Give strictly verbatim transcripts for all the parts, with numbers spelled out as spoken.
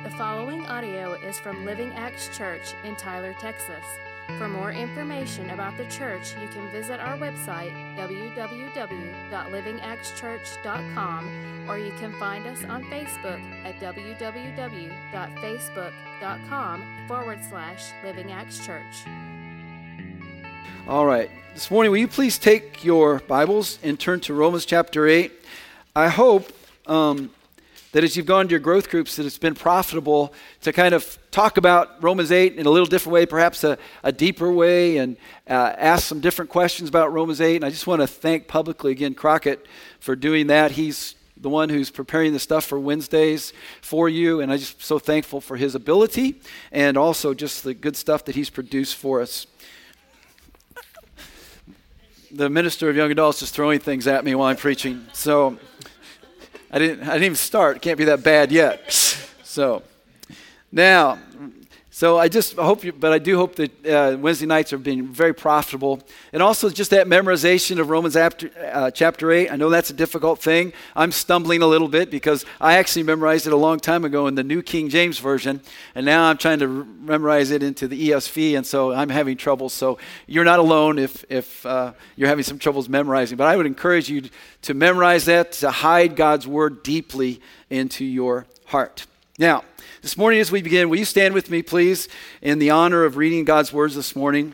The following audio is from Living Acts Church in Tyler, Texas. For more information about the church, you can visit our website, w w w dot living acts church dot com, or you can find us on Facebook at w w w dot facebook dot com forward slash Living Acts Church. All right. This morning, will you please take your Bibles and turn to Romans chapter eight? I hope um, that as you've gone to your growth groups that it's been profitable to kind of talk about Romans eight in a little different way, perhaps a, a deeper way, and uh, ask some different questions about Romans eight. And I just want to thank publicly again Crockett for doing that. He's the one who's preparing the stuff for Wednesdays for you, and I'm just so thankful for his ability and also just the good stuff that he's produced for us. The minister of young adults is throwing things at me while I'm preaching, so I didn't I didn't even start. It can't be that bad yet. So now, so I just hope you, but I do hope that uh, Wednesday nights are being very profitable. And also just that memorization of Romans after, uh, chapter eight. I know that's a difficult thing. I'm stumbling a little bit because I actually memorized it a long time ago in the New King James Version. And now I'm trying to re- memorize it into the E S V. And so I'm having trouble. So you're not alone if, if uh, you're having some troubles memorizing. But I would encourage you to memorize that, to hide God's word deeply into your heart. Now, this morning as we begin, will you stand with me, please, in the honor of reading God's words this morning?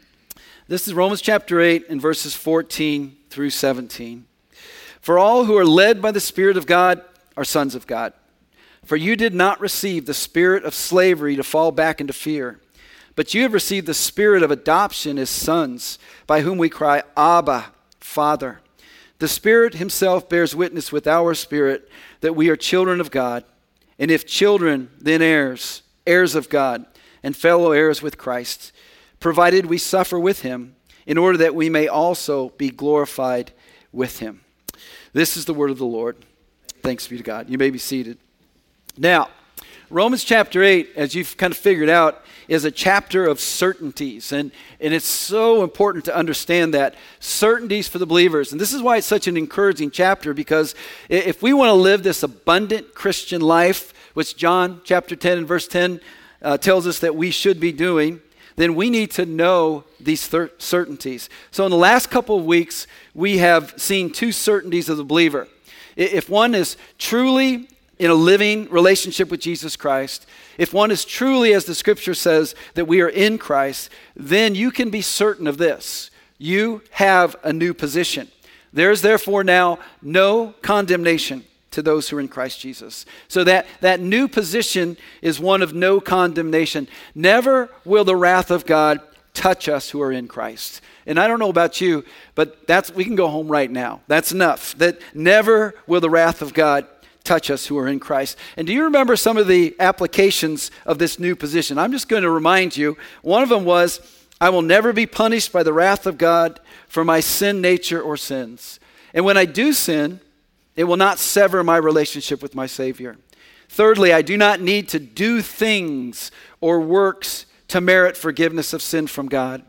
This is Romans chapter eight and verses fourteen through seventeen. For all who are led by the Spirit of God are sons of God. For you did not receive the spirit of slavery to fall back into fear, but you have received the spirit of adoption as sons, by whom we cry, Abba, Father. The Spirit himself bears witness with our spirit that we are children of God. And if children, then heirs, heirs of God, and fellow heirs with Christ, provided we suffer with him, in order that we may also be glorified with him. This is the word of the Lord. Thanks be to God. You may be seated. Now, Romans chapter eight, as you've kind of figured out, is a chapter of certainties. And, and it's so important to understand that. Certainties for the believers. And this is why it's such an encouraging chapter, because if we want to live this abundant Christian life, which John chapter ten and verse ten uh, tells us that we should be doing, then we need to know these thir- certainties. So in the last couple of weeks, we have seen two certainties of the believer. If one is truly in a living relationship with Jesus Christ, if one is truly, as the scripture says, that we are in Christ, then you can be certain of this. You have a new position. There is therefore now no condemnation to those who are in Christ Jesus. So that, that new position is one of no condemnation. Never will the wrath of God touch us who are in Christ. And I don't know about you, but that's we can go home right now. That's enough. That never will the wrath of God touch us who are in Christ. And do you remember some of the applications of this new position? I'm just going to remind you. One of them was, I will never be punished by the wrath of God for my sin nature or sins. And when I do sin, it will not sever my relationship with my Savior. Thirdly, I do not need to do things or works to merit forgiveness of sin from God.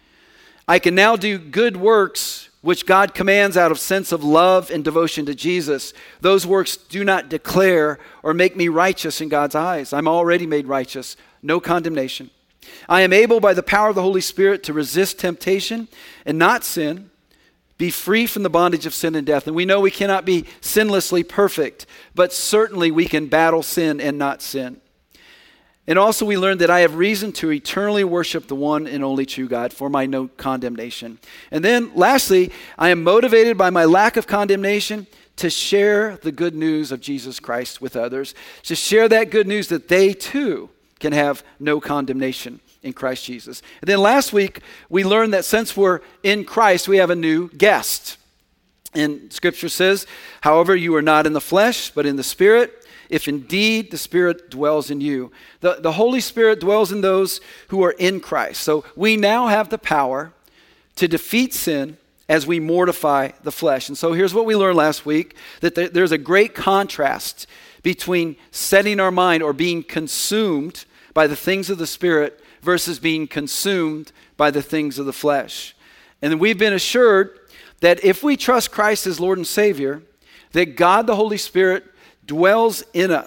I can now do good works which God commands out of sense of love and devotion to Jesus. Those works do not declare or make me righteous in God's eyes. I'm already made righteous. No condemnation. I am able by the power of the Holy Spirit to resist temptation and not sin, be free from the bondage of sin and death. And we know we cannot be sinlessly perfect, but certainly we can battle sin and not sin. And also we learned that I have reason to eternally worship the one and only true God for my no condemnation. And then lastly, I am motivated by my lack of condemnation to share the good news of Jesus Christ with others, to share that good news that they too can have no condemnation in Christ Jesus. And then last week, we learned that since we're in Christ, we have a new guest. And Scripture says, however, you are not in the flesh, but in the Spirit, if indeed the Spirit dwells in you. The, the Holy Spirit dwells in those who are in Christ. So we now have the power to defeat sin as we mortify the flesh. And so here's what we learned last week, that there, there's a great contrast between setting our mind or being consumed by the things of the Spirit versus being consumed by the things of the flesh. And we've been assured that if we trust Christ as Lord and Savior, that God the Holy Spirit dwells in us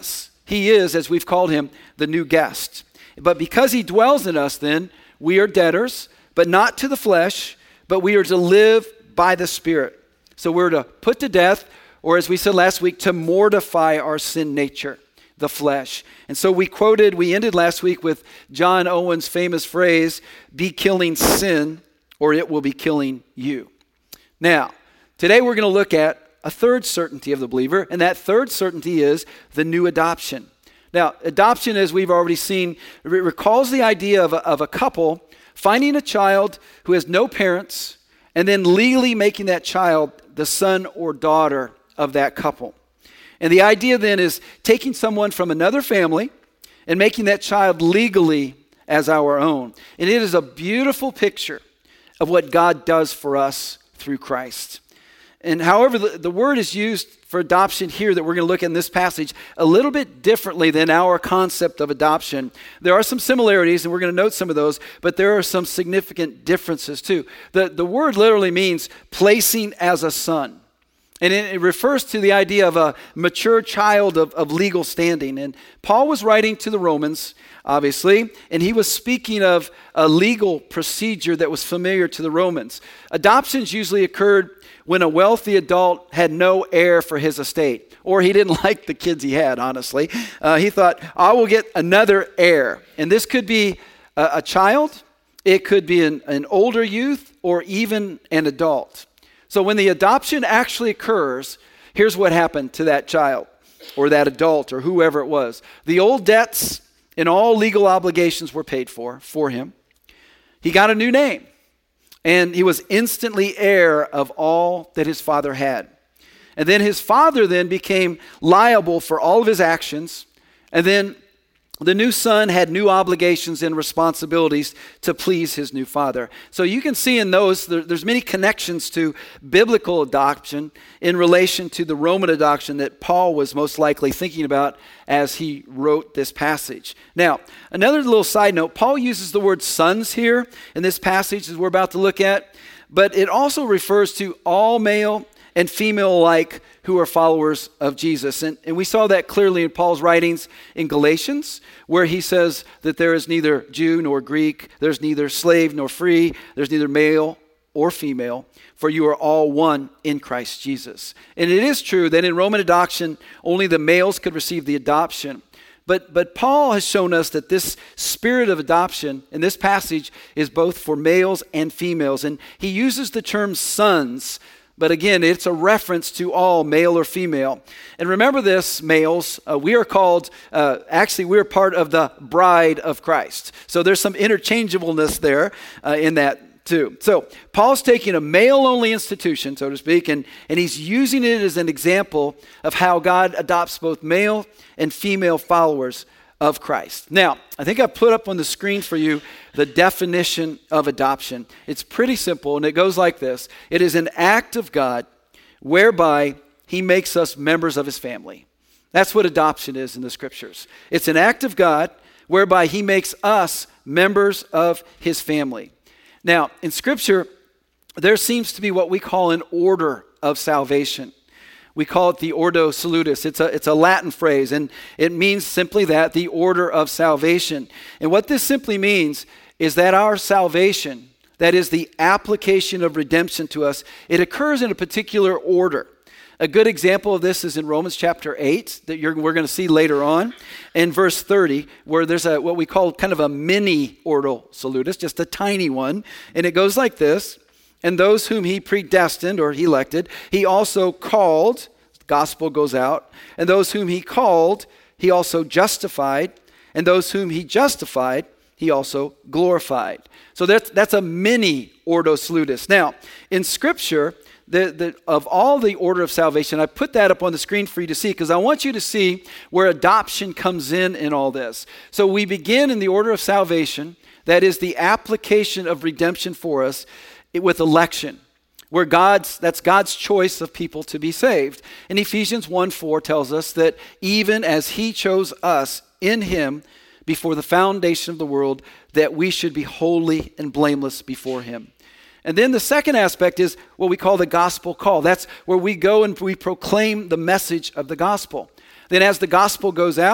He is, as we've called him, the new guest. But because he dwells in us then, we are debtors, but not to the flesh, but we are to live by the Spirit. So we're to put to death, or as we said last week, to mortify our sin nature, the flesh. And so we quoted, we ended last week with John Owen's famous phrase, be killing sin, or it will be killing you. Now, today we're going to look at a third certainty of the believer, and that third certainty is the new adoption. Now, adoption, as we've already seen, re- recalls the idea of a, of a couple finding a child who has no parents and then legally making that child the son or daughter of that couple. And the idea then is taking someone from another family and making that child legally as our own. And it is a beautiful picture of what God does for us through Christ. And however, the, the word is used for adoption here that we're going to look at in this passage a little bit differently than our concept of adoption. There are some similarities, and we're going to note some of those, but there are some significant differences too. The, the word literally means placing as a son. And it, it refers to the idea of a mature child of, of legal standing. And Paul was writing to the Romans, obviously, and he was speaking of a legal procedure that was familiar to the Romans. Adoptions usually occurred when a wealthy adult had no heir for his estate, or he didn't like the kids he had, honestly. Uh, he thought, I will get another heir. And this could be a, a child, it could be an, an older youth, or even an adult. So when the adoption actually occurs, here's what happened to that child, or that adult, or whoever it was. The old debts and all legal obligations were paid for, for him. He got a new name. And he was instantly heir of all that his father had. And then his father then became liable for all of his actions. And then the new son had new obligations and responsibilities to please his new father. So you can see in those, there, there's many connections to biblical adoption in relation to the Roman adoption that Paul was most likely thinking about as he wrote this passage. Now, another little side note, Paul uses the word sons here in this passage as we're about to look at, but it also refers to all male and female alike who are followers of Jesus. And, and we saw that clearly in Paul's writings in Galatians, where he says that there is neither Jew nor Greek, there's neither slave nor free, there's neither male or female, for you are all one in Christ Jesus. And it is true that in Roman adoption, only the males could receive the adoption. But, but Paul has shown us that this spirit of adoption in this passage is both for males and females. And he uses the term sons. But again, it's a reference to all, male or female. And remember this, males, uh, we are called, uh, actually we're part of the bride of Christ. So there's some interchangeableness there uh, in that too. So Paul's taking a male-only institution, so to speak, and, and he's using it as an example of how God adopts both male and female followers of Christ. Now, I think I've put up on the screen for you the definition of adoption. It's pretty simple, and it goes like this. It is an act of God whereby he makes us members of his family. That's what adoption is in the scriptures. It's an act of God whereby he makes us members of his family. Now, in scripture, there seems to be what we call an order of salvation. We call it the Ordo Salutis. It's a, it's a Latin phrase, and it means simply that, the order of salvation. And what this simply means is that our salvation, that is the application of redemption to us, it occurs in a particular order. A good example of this is in Romans chapter eight, that you're, we're going to see later on, in verse thirty, where there's a what we call kind of a mini Ordo Salutis, just a tiny one, and it goes like this. And those whom he predestined, or he elected, he also called, the gospel goes out, and those whom he called, he also justified, and those whom he justified, he also glorified. So that's, that's a mini Ordo Salutis. Now, in Scripture, the, the, of all the order of salvation, I put that up on the screen for you to see, because I want you to see where adoption comes in in all this. So we begin in the order of salvation, that is the application of redemption for us, with election, where God's, that's God's choice of people to be saved. And Ephesians one four tells us that even as he chose us in him before the foundation of the world, that we should be holy and blameless before him. And then the second aspect is what we call the gospel call. That's where we go and we proclaim the message of the gospel. Then as the gospel goes out,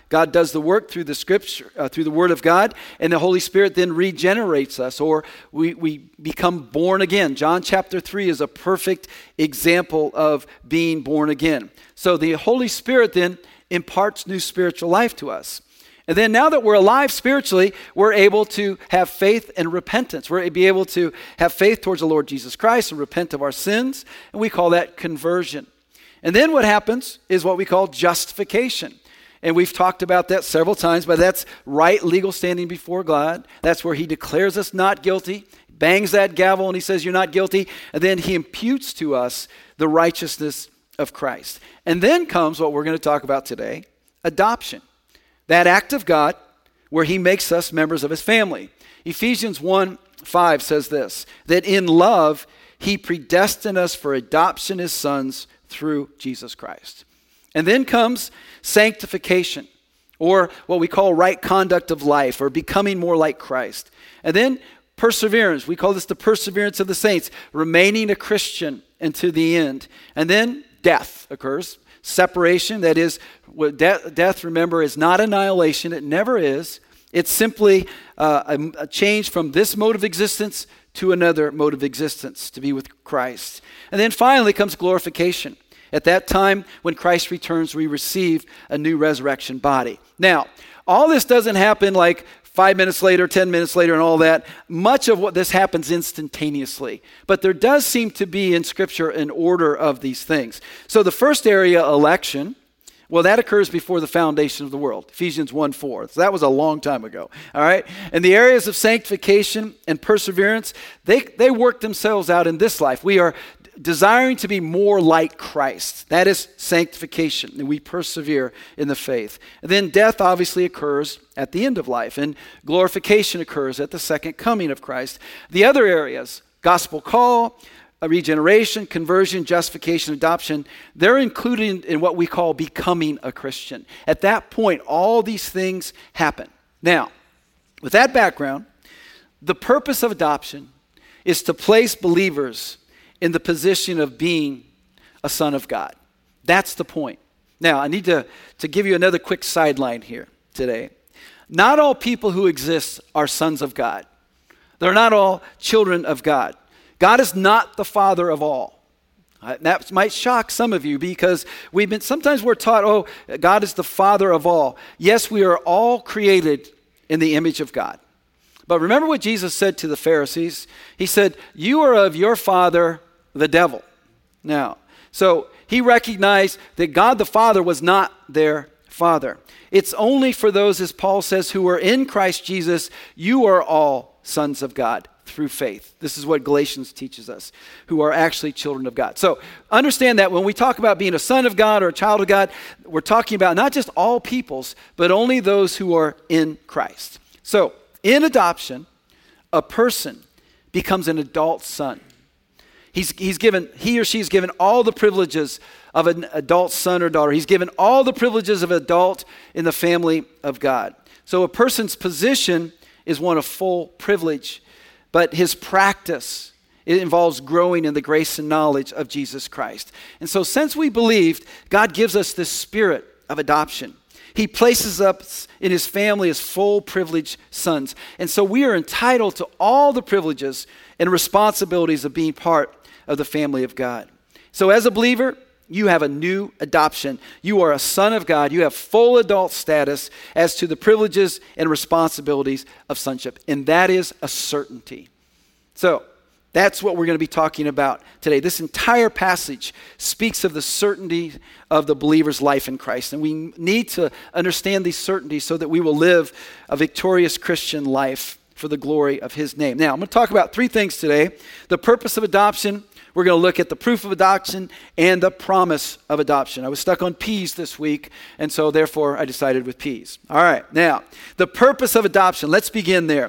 God does the work through the scripture, uh, through the Word of God, and the Holy Spirit then regenerates us, or we, we become born again. John chapter three is a perfect example of being born again. So the Holy Spirit then imparts new spiritual life to us. And then now that we're alive spiritually, we're able to have faith and repentance. We're be able to have faith towards the Lord Jesus Christ and repent of our sins, and we call that conversion. And then what happens is what we call justification. And we've talked about that several times, but that's right legal standing before God. That's where he declares us not guilty, bangs that gavel, and he says you're not guilty, and then he imputes to us the righteousness of Christ. And then comes what we're going to talk about today, adoption. That act of God where he makes us members of his family. Ephesians one five says this, that in love he predestined us for adoption as sons through Jesus Christ. And then comes sanctification, or what we call right conduct of life, or becoming more like Christ. And then perseverance. We call this the perseverance of the saints, remaining a Christian unto the end. And then death occurs. Separation, that is, death, death, remember, is not annihilation. It never is. It's simply uh, a, a change from this mode of existence to another mode of existence, to be with Christ. And then finally comes glorification. At that time, when Christ returns, we receive a new resurrection body. Now, all this doesn't happen like five minutes later, ten minutes later, and all that. Much of what this happens instantaneously. But there does seem to be in Scripture an order of these things. So the first area, election, well, that occurs before the foundation of the world. Ephesians one four. So that was a long time ago. All right? And the areas of sanctification and perseverance, they, they work themselves out in this life. We are desiring to be more like Christ. That is sanctification, and we persevere in the faith. And then death obviously occurs at the end of life, and glorification occurs at the second coming of Christ. The other areas, gospel call, regeneration, conversion, justification, adoption, they're included in what we call becoming a Christian. At that point, all these things happen. Now, with that background, the purpose of adoption is to place believers in the position of being a son of God. That's the point. Now, I need to, to give you another quick sideline here today. Not all people who exist are sons of God. They're not all children of God. God is not the father of all. Uh, that might shock some of you because we've been, sometimes we're taught, oh, God is the father of all. Yes, we are all created in the image of God. But remember what Jesus said to the Pharisees? He said, you are of your father, the devil. Now, so he recognized that God the Father was not their father. It's only for those, as Paul says, who are in Christ Jesus, you are all sons of God through faith. This is what Galatians teaches us, who are actually children of God. So understand that when we talk about being a son of God or a child of God, we're talking about not just all peoples, but only those who are in Christ. So in adoption, a person becomes an adult son. He's, he's given, he or she is given all the privileges of an adult son or daughter. He's given all the privileges of an adult in the family of God. So a person's position is one of full privilege, but his practice, it involves growing in the grace and knowledge of Jesus Christ. And so since we believed, God gives us this spirit of adoption. He places us in his family as full privileged sons. And so we are entitled to all the privileges and responsibilities of being part of the family of God. So as a believer, you have a new adoption. You are a son of God. You have full adult status as to the privileges and responsibilities of sonship. And that is a certainty. So that's what we're going to be talking about today. This entire passage speaks of the certainty of the believer's life in Christ. And we need to understand these certainties so that we will live a victorious Christian life for the glory of his name. Now, I'm going to talk about three things today. The purpose of adoption. We're going to look at the proof of adoption and the promise of adoption. I was stuck on P's this week, and so therefore I decided with P's. All right, now, the purpose of adoption. Let's begin there.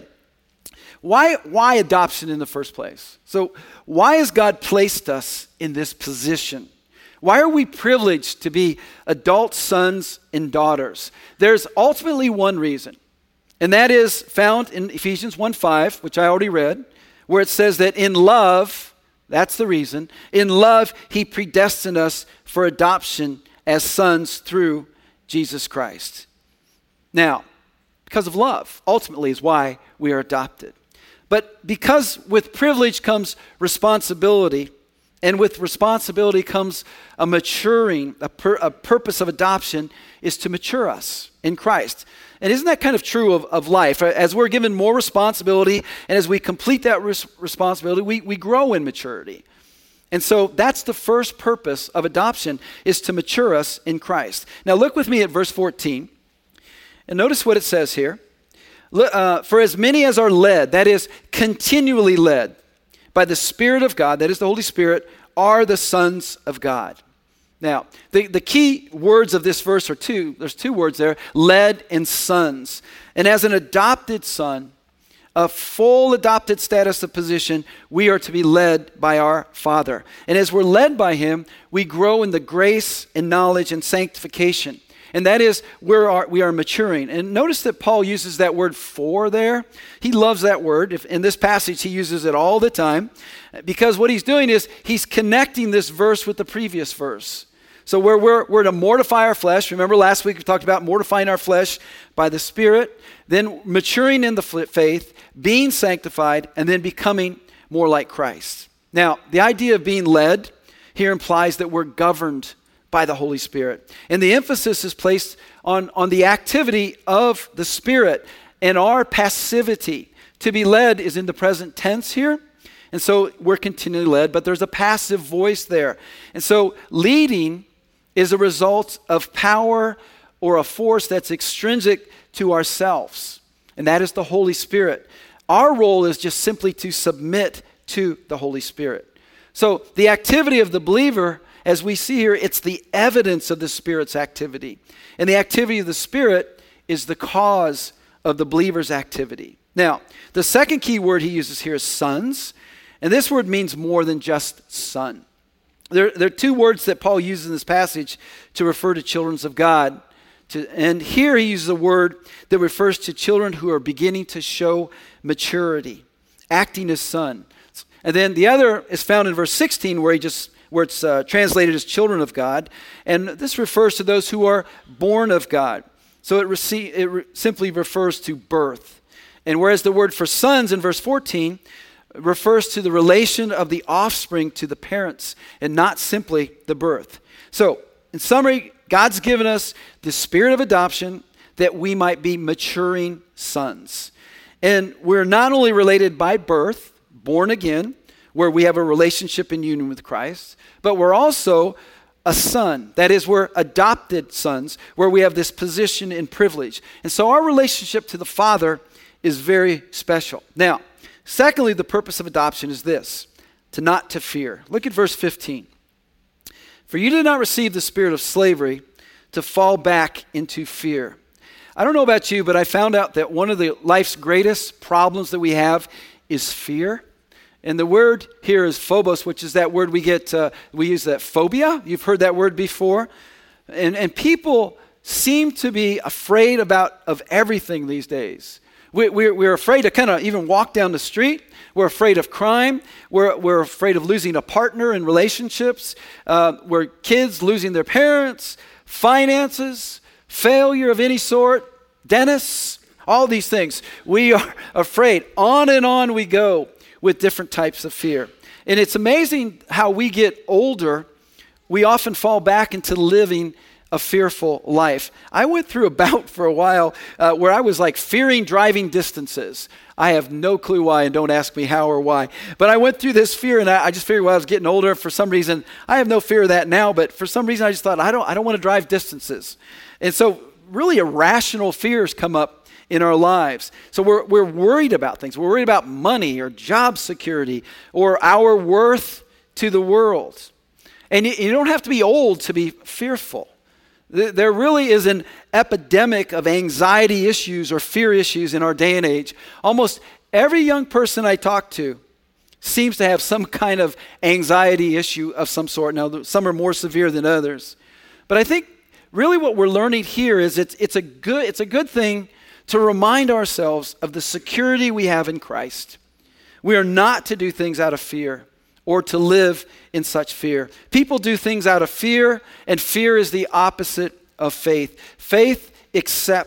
Why, why adoption in the first place? So why has God placed us in this position? Why are we privileged to be adult sons and daughters? There's ultimately one reason, and that is found in Ephesians one five, which I already read, where it says that in love, that's the reason. In love, he predestined us for adoption as sons through Jesus Christ. Now, because of love, ultimately is why we are adopted. But because with privilege comes responsibility, and with responsibility comes a maturing, a, pur- a purpose of adoption is to mature us in Christ. And isn't that kind of true of, of life? As we're given more responsibility, and as we complete that res- responsibility, we, we grow in maturity. And so that's the first purpose of adoption, is to mature us in Christ. Now look with me at verse fourteen, and notice what it says here. Uh, For as many as are led, that is, continually led by the Spirit of God, that is the Holy Spirit, are the sons of God. Now, the, the key words of this verse are two. There's two words there, led and sons. And as an adopted son, a full adopted status of position, we are to be led by our Father. And as we're led by Him, we grow in the grace and knowledge and sanctification. And that is where our, we are maturing. And notice that Paul uses that word for there. He loves that word. If, in this passage, he uses it all the time. Because what he's doing is he's connecting this verse with the previous verse. So where we're, we're to mortify our flesh. Remember last week we talked about mortifying our flesh by the Spirit. Then maturing in the faith, being sanctified, and then becoming more like Christ. Now, the idea of being led here implies that we're governed by the Holy Spirit. And the emphasis is placed on, on the activity of the Spirit and our passivity. To be led is in the present tense here. And so we're continually led, but there's a passive voice there. And so leading is a result of power or a force that's extrinsic to ourselves. And that is the Holy Spirit. Our role is just simply to submit to the Holy Spirit. So the activity of the believer, as we see here, it's the evidence of the Spirit's activity. And the activity of the Spirit is the cause of the believer's activity. Now, the second key word he uses here is sons. And this word means more than just son. There, there are two words that Paul uses in this passage to refer to children of God. To, and here he uses a word that refers to children who are beginning to show maturity, acting as son. And then the other is found in verse sixteen, where he just where it's uh, translated as children of God. And this refers to those who are born of God. So it, rece- it re- simply refers to birth. And whereas the word for sons in verse fourteen refers to the relation of the offspring to the parents and not simply the birth. So in summary, God's given us the spirit of adoption that we might be maturing sons. And we're not only related by birth, born again, where we have a relationship in union with Christ, but we're also a son. That is, we're adopted sons, where we have this position and privilege. And so our relationship to the Father is very special. Now, secondly, the purpose of adoption is this, to not to fear. Look at verse fifteen. For you did not receive the spirit of slavery to fall back into fear. I don't know about you, but I found out that one of the life's greatest problems that we have is fear. And the word here is phobos, which is that word we get, uh, we use that phobia. You've heard that word before. And, and people seem to be afraid about of everything these days. We, we're, we're afraid to kind of even walk down the street. We're afraid of crime. We're, we're afraid of losing a partner in relationships. Uh, we're kids losing their parents, finances, failure of any sort, dentists, all these things. We are afraid. On and on we go with different types of fear. And it's amazing how we get older, we often fall back into living a fearful life. I went through a bout for a while uh, where I was like fearing driving distances. I have no clue why, and don't ask me how or why. But I went through this fear, and I, I just figured while I was getting older, for some reason, I have no fear of that now, but for some reason I just thought, I don't, I don't want to drive distances. And so really irrational fears come up in our lives. So we're, we're worried about things. We're worried about money or job security or our worth to the world. And you, you don't have to be old to be fearful. There really is an epidemic of anxiety issues or fear issues in our day and age. Almost every young person I talk to seems to have some kind of anxiety issue of some sort. Now, some are more severe than others. But I think really what we're learning here is it's, it's, a good, it's a good thing to remind ourselves of the security we have in Christ. We are not to do things out of fear or to live in such fear. People do things out of fear, and fear is the opposite of faith. Faith accepts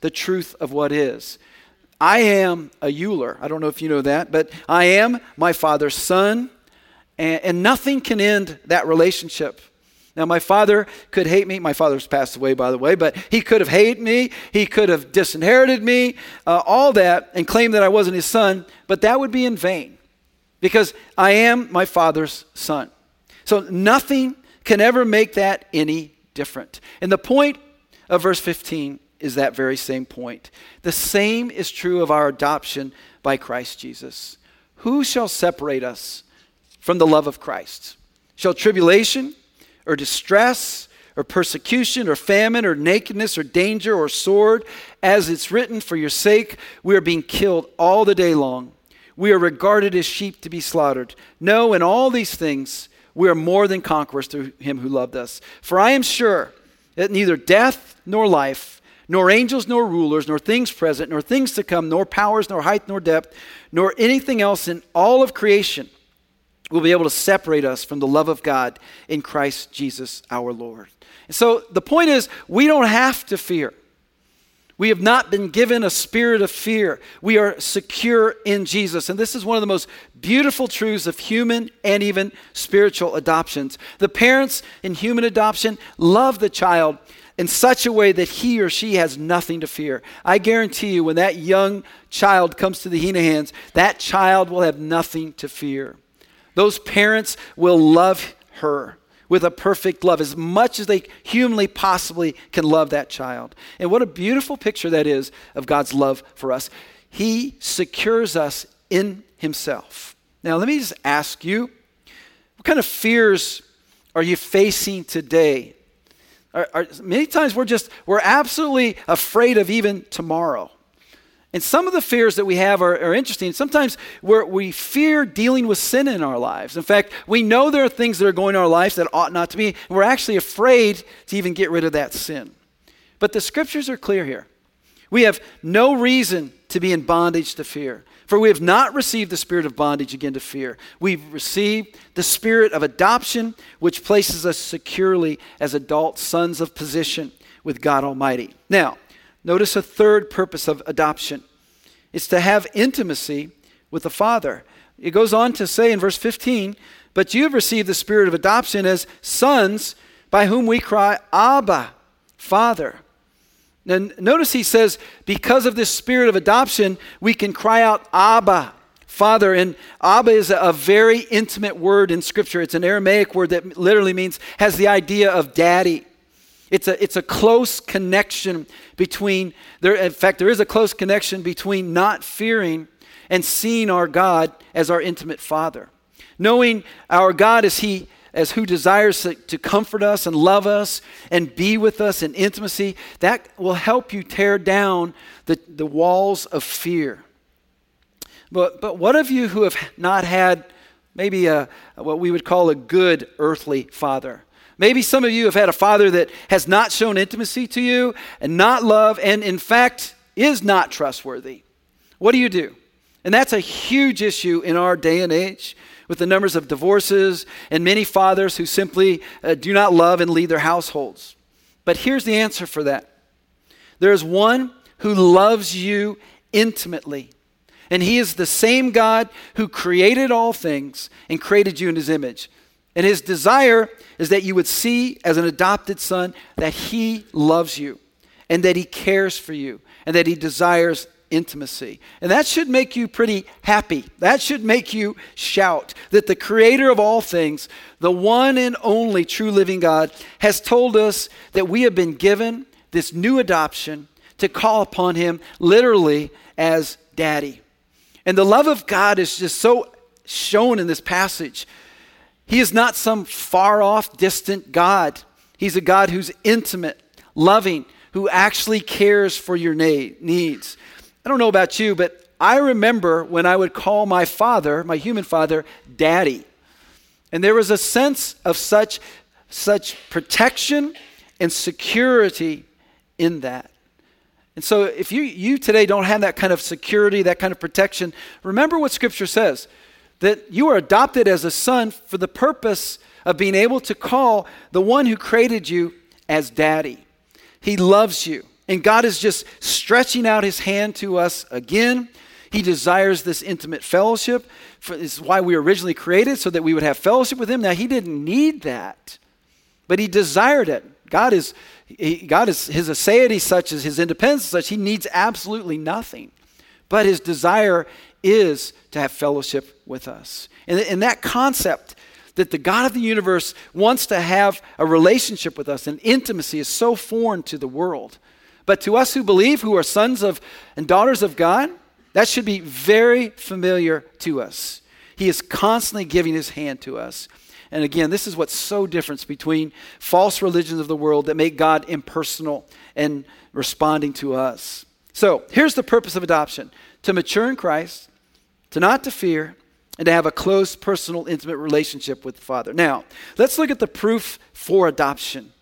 the truth of what is. I am a Euler. I don't know if you know that, but I am my Father's son, and, and nothing can end that relationship. Now, my father could hate me. My father's passed away, by the way, but he could have hated me. He could have disinherited me, uh, all that, and claimed that I wasn't his son, but that would be in vain because I am my Father's son. So nothing can ever make that any different. And the point of verse fifteen is that very same point. The same is true of our adoption by Christ Jesus. Who shall separate us from the love of Christ? Shall tribulation or distress or persecution or famine or nakedness or danger or sword? As it's written, for your sake we are being killed all the day long. We are regarded as sheep to be slaughtered. No, in all these things we are more than conquerors through him who loved us. For I am sure that neither death nor life, nor angels nor rulers, nor things present, nor things to come, nor powers, nor height, nor depth, nor anything else in all of creation will be able to separate us from the love of God in Christ Jesus our Lord. And so the point is, we don't have to fear. We have not been given a spirit of fear. We are secure in Jesus. And this is one of the most beautiful truths of human and even spiritual adoptions. The parents in human adoption love the child in such a way that he or she has nothing to fear. I guarantee you, when that young child comes to the Henahans, that child will have nothing to fear. Those parents will love her with a perfect love, as much as they humanly possibly can love that child. And what a beautiful picture that is of God's love for us. He secures us in himself. Now, let me just ask you, what kind of fears are you facing today? Are, are, many times we're just, we're absolutely afraid of even tomorrow. And some of the fears that we have are, are interesting. Sometimes we're, we fear dealing with sin in our lives. In fact, we know there are things that are going in our lives that ought not to be. And we're actually afraid to even get rid of that sin. But the scriptures are clear here. We have no reason to be in bondage to fear. For we have not received the spirit of bondage again to fear. We've received the spirit of adoption, which places us securely as adult sons of position with God Almighty. Now, notice a third purpose of adoption. It's to have intimacy with the Father. It goes on to say in verse fifteen, but you have received the spirit of adoption as sons, by whom we cry, Abba, Father. And notice he says, because of this spirit of adoption, we can cry out, Abba, Father. And Abba is a very intimate word in Scripture. It's an Aramaic word that literally means, has the idea of daddy. It's a, it's a close connection between, there. In fact, there is a close connection between not fearing and seeing our God as our intimate Father. Knowing our God as He, as who desires to, to comfort us and love us and be with us in intimacy, that will help you tear down the, the walls of fear. But, but what of you who have not had maybe a, what we would call a good earthly father? Maybe some of you have had a father that has not shown intimacy to you and not love and in fact is not trustworthy. What do you do? And that's a huge issue in our day and age with the numbers of divorces and many fathers who simply uh, do not love and lead their households. But here's the answer for that. There is one who loves you intimately. And He is the same God who created all things and created you in His image. And His desire is that you would see as an adopted son that He loves you and that He cares for you and that He desires intimacy. And that should make you pretty happy. That should make you shout that the creator of all things, the one and only true living God, has told us that we have been given this new adoption to call upon Him literally as daddy. And the love of God is just so shown in this passage. He is not some far off, distant God. He's a God who's intimate, loving, who actually cares for your needs. I don't know about you, but I remember when I would call my father, my human father, daddy. And there was a sense of such, such protection and security in that. And so if you, you today don't have that kind of security, that kind of protection, remember what Scripture says, that you are adopted as a son for the purpose of being able to call the one who created you as daddy. He loves you. And God is just stretching out his hand to us again. He desires this intimate fellowship. This is why we were originally created, so that we would have fellowship with him. Now, he didn't need that, but he desired it. God is, he, God is, his aseity such as his independence such, he needs absolutely nothing. But his desire is to have fellowship with us. And, and that concept that the God of the universe wants to have a relationship with us and intimacy is so foreign to the world. But to us who believe, who are sons of and daughters of God, that should be very familiar to us. He is constantly giving his hand to us. And again, this is what's so different between false religions of the world that make God impersonal and responding to us. So here's the purpose of adoption: to mature in Christ, to not to fear, and to have a close, personal, intimate relationship with the Father. Now, let's look at the proof for adoption.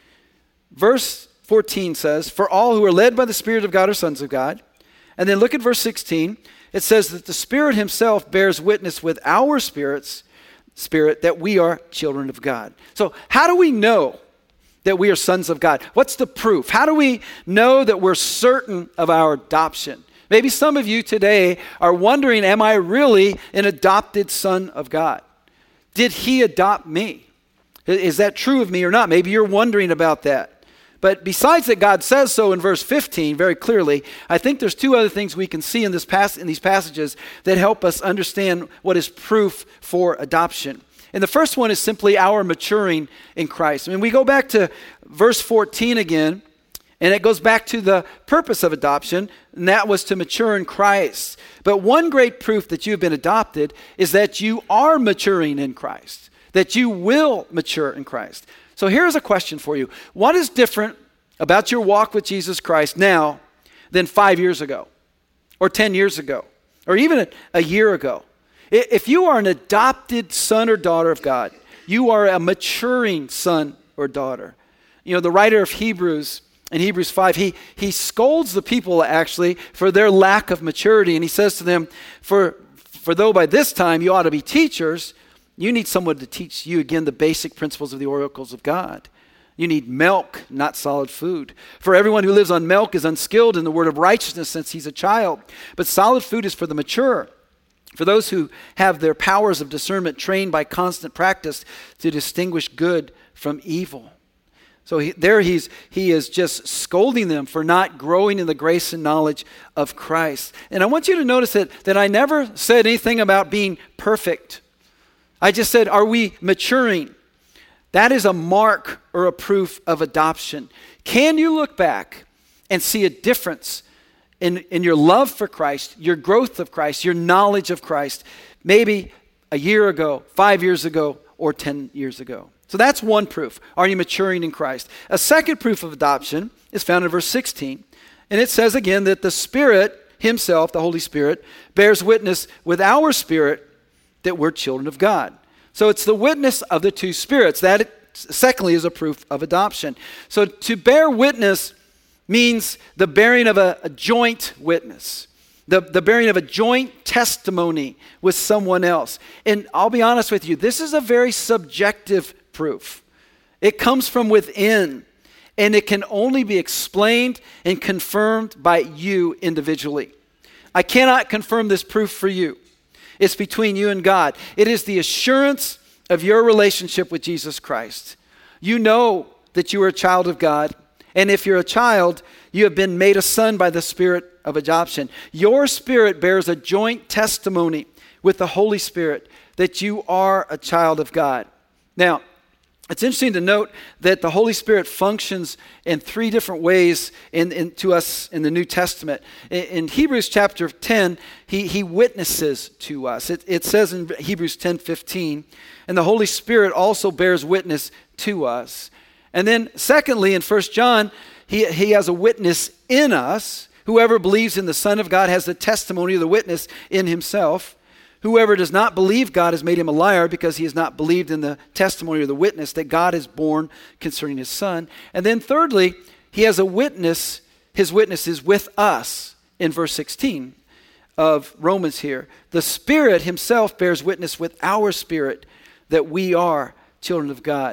Verse fourteen says, "For all who are led by the Spirit of God are sons of God." And then look at verse sixteen. It says that the Spirit himself bears witness with our spirits, spirit, that we are children of God. So how do we know that we are sons of God? What's the proof? How do we know that we're certain of our adoption? Maybe some of you today are wondering, am I really an adopted son of God? Did he adopt me? Is that true of me or not? Maybe you're wondering about that. But besides that God says so in verse fifteen very clearly, I think there's two other things we can see in this pass- in these passages that help us understand what is proof for adoption. And the first one is simply our maturing in Christ. I mean, we go back to verse fourteen again, and it goes back to the purpose of adoption, and that was to mature in Christ. But one great proof that you've been adopted is that you are maturing in Christ, that you will mature in Christ. So here's a question for you. What is different about your walk with Jesus Christ now than five years ago, or ten years ago, or even a year ago? If you are an adopted son or daughter of God, you are a maturing son or daughter. You know, the writer of Hebrews, in Hebrews five, he, he scolds the people actually for their lack of maturity. And he says to them, for, for though by this time you ought to be teachers, you need someone to teach you again the basic principles of the oracles of God. You need milk, not solid food. For everyone who lives on milk is unskilled in the word of righteousness since he's a child. But solid food is for the mature, for those who have their powers of discernment trained by constant practice to distinguish good from evil. So he, there he's, he is just scolding them for not growing in the grace and knowledge of Christ. And I want you to notice that, that I never said anything about being perfect. I just said, are we maturing? That is a mark or a proof of adoption. Can you look back and see a difference in, in your love for Christ, your growth of Christ, your knowledge of Christ, maybe a year ago, five years ago, or ten years ago? So that's one proof. Are you maturing in Christ? A second proof of adoption is found in verse sixteen. And it says again that the Spirit himself, the Holy Spirit, bears witness with our spirit that we're children of God. So it's the witness of the two spirits. That, secondly, is a proof of adoption. So to bear witness means the bearing of a, a joint witness, the, the bearing of a joint testimony with someone else. And I'll be honest with you, this is a very subjective proof. It comes from within, and it can only be explained and confirmed by you individually. I cannot confirm this proof for you. It's between you and God. It is the assurance of your relationship with Jesus Christ. You know that you are a child of God. And if you're a child, you have been made a son by the Spirit of adoption. Your spirit bears a joint testimony with the Holy Spirit that you are a child of God. Now, it's interesting to note that the Holy Spirit functions in three different ways in, in, to us in the New Testament. In, in Hebrews chapter ten, he, he witnesses to us. It, it says in Hebrews ten fifteen, and the Holy Spirit also bears witness to us. And then secondly, in First John, he, he has a witness in us. Whoever believes in the Son of God has the testimony of the witness in himself. Whoever does not believe God has made him a liar because he has not believed in the testimony or the witness that God has borne concerning his Son. And then thirdly, he has a witness, his witness is with us in verse sixteen of Romans here. The Spirit himself bears witness with our spirit that we are children of God.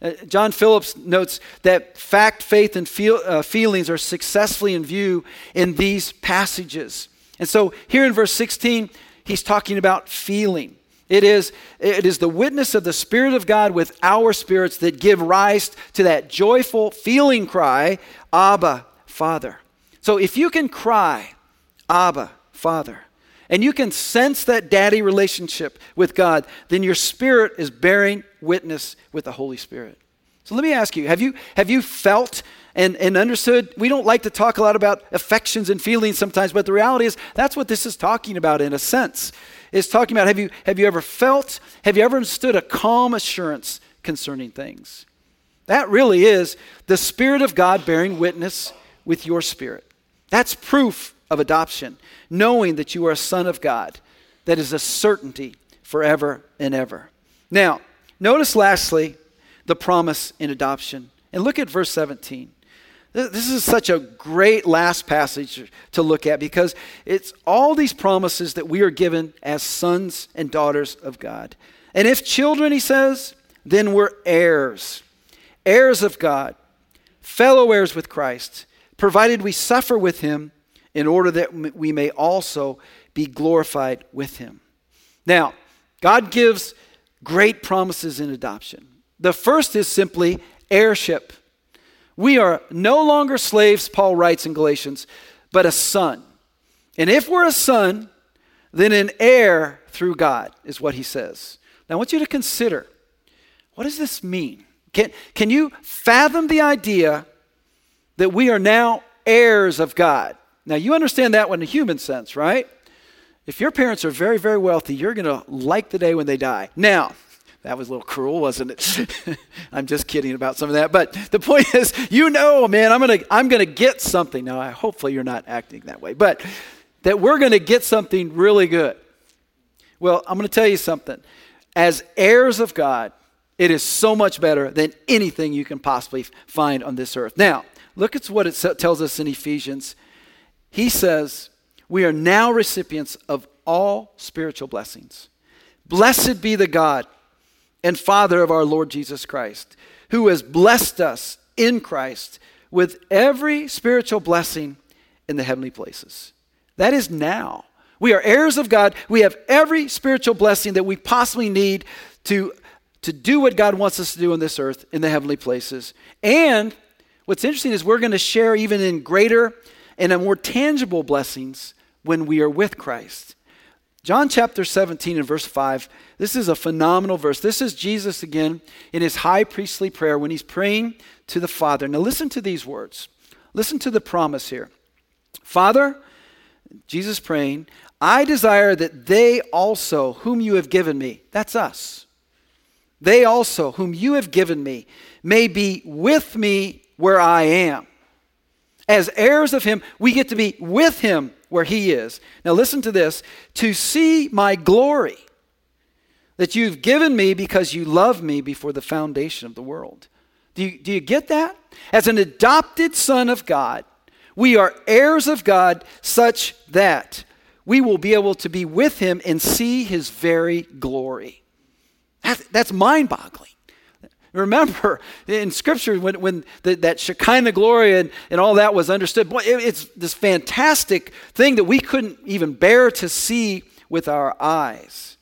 Uh, John Phillips notes that fact, faith, and feel, uh, feelings are successfully in view in these passages. And so here in verse sixteen, he's talking about feeling. It is, it is the witness of the Spirit of God with our spirits that give rise to that joyful feeling cry, Abba, Father. So if you can cry, Abba, Father, and you can sense that daddy relationship with God, then your spirit is bearing witness with the Holy Spirit. So let me ask you, have you, have you felt and, and understood? We don't like to talk a lot about affections and feelings sometimes, but the reality is that's what this is talking about in a sense. It's talking about, have you, have you ever felt, have you ever understood a calm assurance concerning things? That really is the Spirit of God bearing witness with your spirit. That's proof of adoption, knowing that you are a son of God. That is a certainty forever and ever. Now, notice lastly, the promise in adoption. And look at verse seventeen. This is such a great last passage to look at because it's all these promises that we are given as sons and daughters of God. And if children, he says, then we're heirs, heirs of God, fellow heirs with Christ, provided we suffer with him in order that we may also be glorified with him. Now, God gives great promises in adoption. The first is simply heirship. We are no longer slaves, Paul writes in Galatians, but a son. And if we're a son, then an heir through God is what he says. Now I want you to consider, what does this mean? Can, can you fathom the idea that we are now heirs of God? Now you understand that one in a human sense, right? If your parents are very, very wealthy, you're going to like the day when they die. Now, that was a little cruel, wasn't it? I'm just kidding about some of that. But the point is, you know, man, I'm going to I'm going to get something. Now, I, hopefully you're not acting that way. But that we're going to get something really good. Well, I'm going to tell you something. As heirs of God, it is so much better than anything you can possibly find on this earth. Now, look at what it tells us in Ephesians. He says, we are now recipients of all spiritual blessings. Blessed be the God and Father of our Lord Jesus Christ, who has blessed us in Christ with every spiritual blessing in the heavenly places. That is now. We are heirs of God. We have every spiritual blessing that we possibly need to, to do what God wants us to do on this earth in the heavenly places. And what's interesting is we're going to share even in greater and more tangible blessings when we are with Christ. John chapter seventeen and verse five, this is a phenomenal verse. This is Jesus again in his high priestly prayer when he's praying to the Father. Now listen to these words. Listen to the promise here. Father, Jesus praying, I desire that they also whom you have given me, that's us, they also whom you have given me may be with me where I am. As heirs of him, we get to be with him where he is. Now listen to this. To see my glory that you've given me because you loved me before the foundation of the world. Do you, do you get that? As an adopted son of God, we are heirs of God such that we will be able to be with him and see his very glory. That, that's mind-boggling. Remember, in Scripture, when, when the, that Shekinah glory and, and all that was understood, boy, it, it's this fantastic thing that we couldn't even bear to see with our eyes.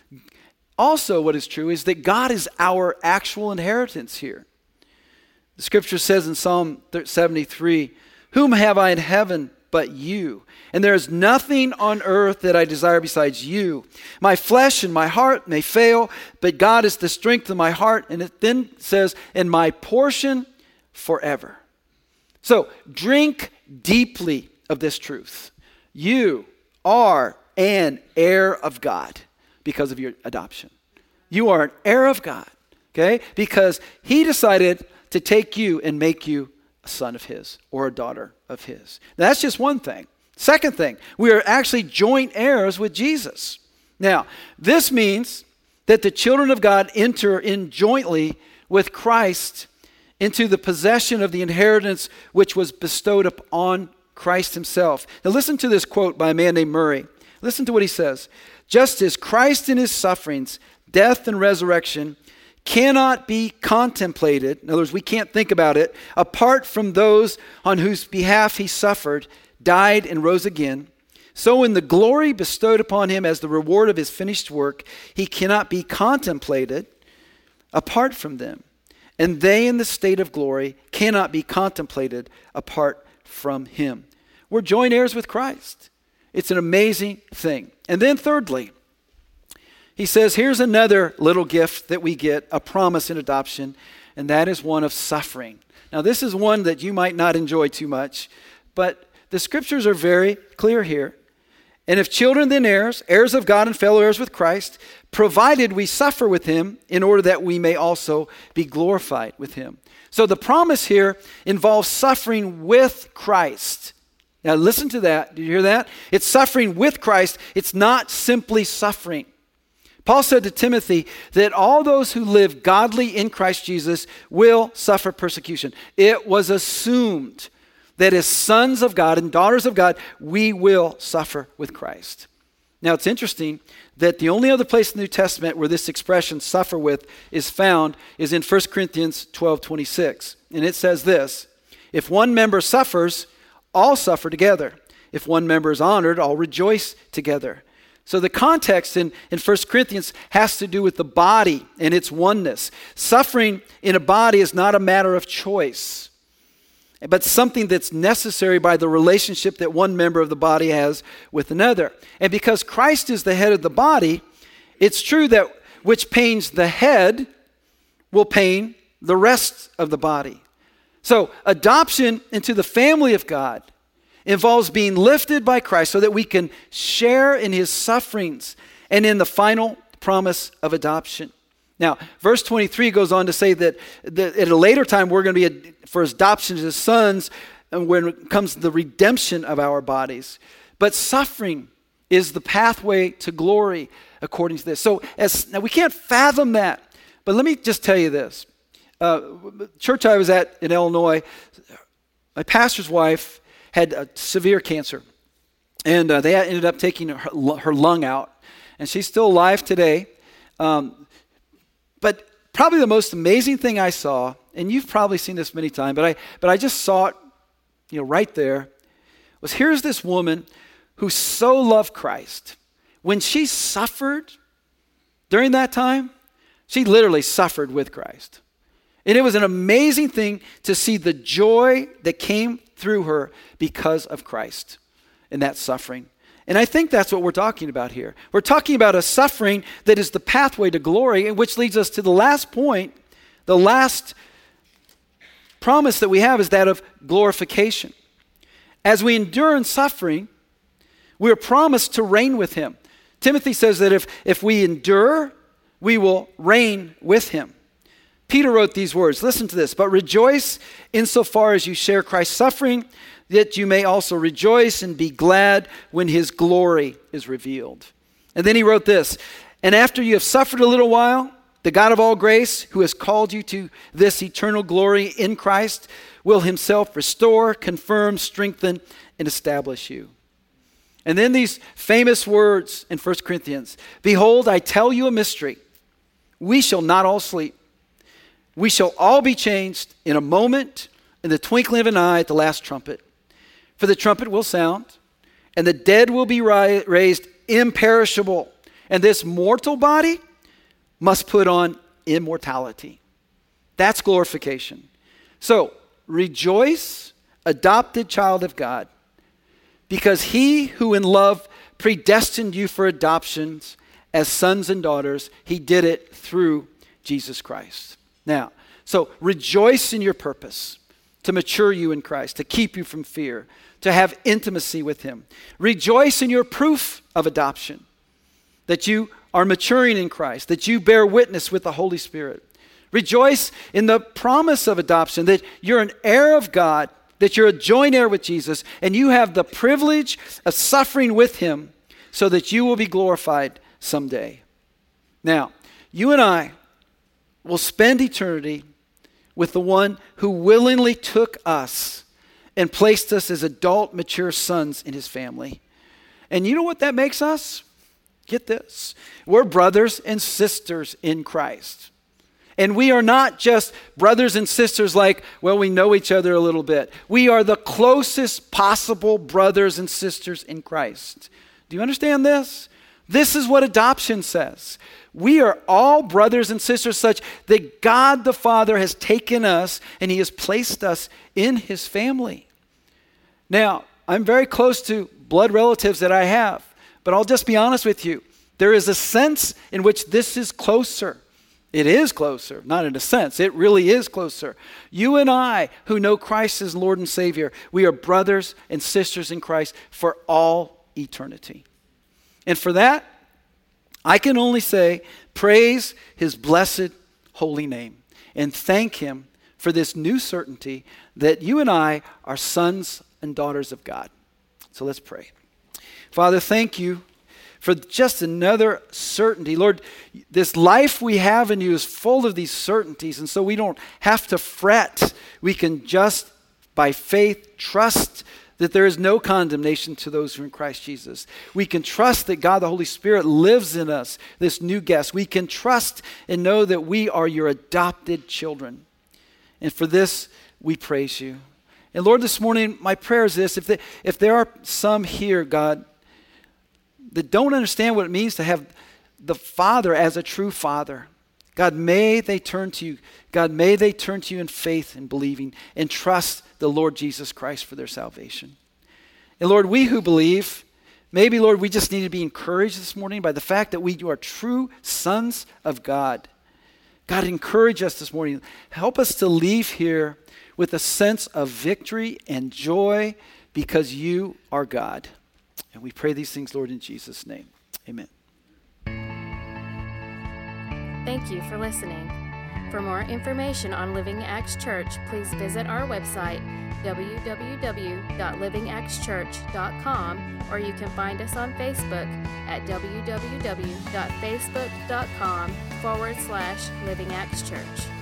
Also, what is true is that God is our actual inheritance here. The Scripture says in Psalm seventy-three, whom have I in heaven but you? And there is nothing on earth that I desire besides you. My flesh and my heart may fail, but God is the strength of my heart. And it then says, and my portion forever. So drink deeply of this truth. You are an heir of God because of your adoption. You are an heir of God, okay? Because he decided to take you and make you a son of his or a daughter of his. Now, that's just one thing. Second thing, we are actually joint heirs with Jesus. Now, this means that the children of God enter in jointly with Christ into the possession of the inheritance which was bestowed upon Christ himself. Now listen to this quote by a man named Murray. Listen to what he says. Just as Christ in his sufferings, death, and resurrection cannot be contemplated. In other words, we can't think about it apart from those on whose behalf he suffered, died, and rose again. So in the glory bestowed upon him as the reward of his finished work, he cannot be contemplated apart from them. And they in the state of glory cannot be contemplated apart from him. We're joint heirs with Christ. It's an amazing thing. And then thirdly, he says, here's another little gift that we get, a promise in adoption, and that is one of suffering. Now, this is one that you might not enjoy too much, but the scriptures are very clear here. And if children, then heirs, heirs of God and fellow heirs with Christ, provided we suffer with him in order that we may also be glorified with him. So the promise here involves suffering with Christ. Now, listen to that. Did you hear that? It's suffering with Christ. It's not simply suffering. Paul said to Timothy that all those who live godly in Christ Jesus will suffer persecution. It was assumed that as sons of God and daughters of God, we will suffer with Christ. Now, it's interesting that the only other place in the New Testament where this expression suffer with is found is in First Corinthians twelve twenty-six. And it says this, if one member suffers, all suffer together. If one member is honored, all rejoice together. So the context in, in First Corinthians has to do with the body and its oneness. Suffering in a body is not a matter of choice, but something that's necessary by the relationship that one member of the body has with another. And because Christ is the head of the body, it's true that which pains the head will pain the rest of the body. So adoption into the family of God involves being lifted by Christ so that we can share in his sufferings and in the final promise of adoption. Now, verse twenty-three goes on to say that, that at a later time we're going to be for adoption as sons, and when it comes to the redemption of our bodies. But suffering is the pathway to glory according to this. So as now we can't fathom that, but let me just tell you this. Uh, church I was at in Illinois, my pastor's wife had a severe cancer, and uh, they ended up taking her, her lung out, and she's still alive today. Um, but probably the most amazing thing I saw, and you've probably seen this many times, but I but I just saw it, you know, right there, was here's this woman who so loved Christ. When she suffered during that time, she literally suffered with Christ. And it was an amazing thing to see the joy that came through her because of Christ in that suffering. And I think that's what we're talking about here. We're talking about a suffering that is the pathway to glory, which leads us to the last point. The last promise that we have is that of glorification. As we endure in suffering, we are promised to reign with him. Timothy says that if, if we endure, we will reign with him. Peter wrote these words, listen to this, but rejoice insofar as you share Christ's suffering, that you may also rejoice and be glad when his glory is revealed. And then he wrote this, and after you have suffered a little while, the God of all grace, who has called you to this eternal glory in Christ, will himself restore, confirm, strengthen, and establish you. And then these famous words in First Corinthians, behold, I tell you a mystery. We shall not all sleep. We shall all be changed in a moment, in the twinkling of an eye at the last trumpet. For the trumpet will sound, and the dead will be ri- raised imperishable, and this mortal body must put on immortality. That's glorification. So, rejoice, adopted child of God, because he who in love predestined you for adoptions as sons and daughters, he did it through Jesus Christ. Now, so rejoice in your purpose to mature you in Christ, to keep you from fear, to have intimacy with him. Rejoice in your proof of adoption, that you are maturing in Christ, that you bear witness with the Holy Spirit. Rejoice in the promise of adoption, that you're an heir of God, that you're a joint heir with Jesus, and you have the privilege of suffering with him so that you will be glorified someday. Now, you and I will spend eternity with the one who willingly took us and placed us as adult, mature sons in his family. And you know what that makes us? Get this. We're brothers and sisters in Christ. And we are not just brothers and sisters like, well, we know each other a little bit. We are the closest possible brothers and sisters in Christ. Do you understand this? This is what adoption says. We are all brothers and sisters such that God the Father has taken us and he has placed us in his family. Now, I'm very close to blood relatives that I have, but I'll just be honest with you. There is a sense in which this is closer. It is closer, not in a sense. It really is closer. You and I, who know Christ as Lord and Savior, we are brothers and sisters in Christ for all eternity. And for that, I can only say, praise his blessed holy name and thank him for this new certainty that you and I are sons and daughters of God. So let's pray. Father, thank you for just another certainty. Lord, this life we have in you is full of these certainties, and so we don't have to fret. We can just, by faith, trust that there is no condemnation to those who are in Christ Jesus. We can trust that God, the Holy Spirit, lives in us, this new guest. We can trust and know that we are your adopted children. And for this, we praise you. And Lord, this morning, my prayer is this. If, they, if there are some here, God, that don't understand what it means to have the Father as a true Father, God, may they turn to you. God, may they turn to you in faith and believing and trust the Lord Jesus Christ for their salvation. And Lord, we who believe, maybe, Lord, we just need to be encouraged this morning by the fact that we are true sons of God. God, encourage us this morning. Help us to leave here with a sense of victory and joy because you are God. And we pray these things, Lord, in Jesus' name. Amen. Thank you for listening. For more information on Living Acts Church, please visit our website, w w w dot living acts church dot com, or you can find us on Facebook at w w w dot facebook dot com forward slash Living Acts Church.